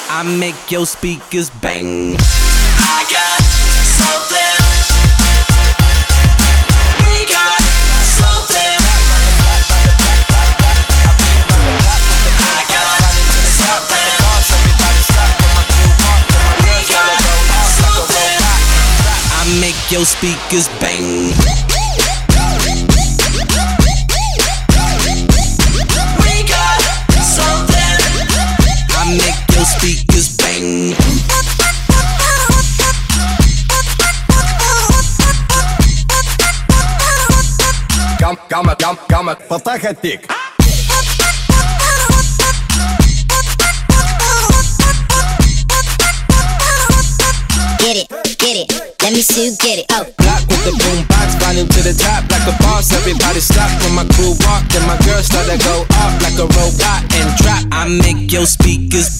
I make your speakers bang. I got something. We got something. I got something. We got something. I make your speakers bang. We got something. I make your speakers bang. Gama, потаха пик. Get it, let me see you get it. Oh. Block with the boom box, volume to the top like a boss. Everybody stop when my crew walk, then my girl start to go off like a robot and drop. I make your speakers.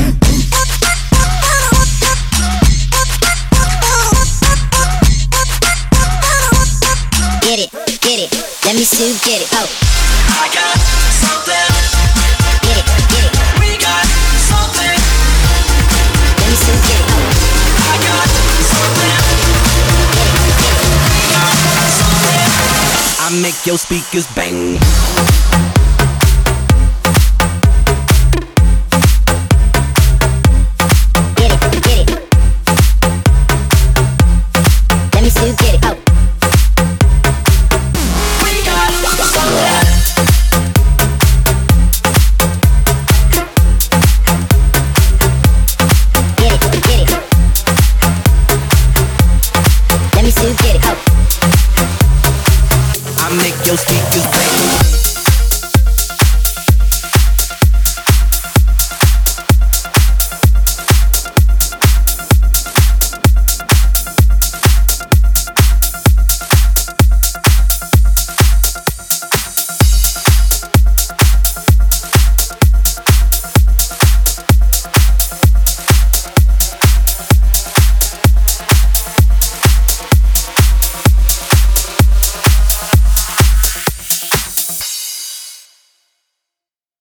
Get it, let me see you get it. Oh. I got something. Get it. We got something. Let me see you get it. Oh. I got something. We got something. I make your speakers bang.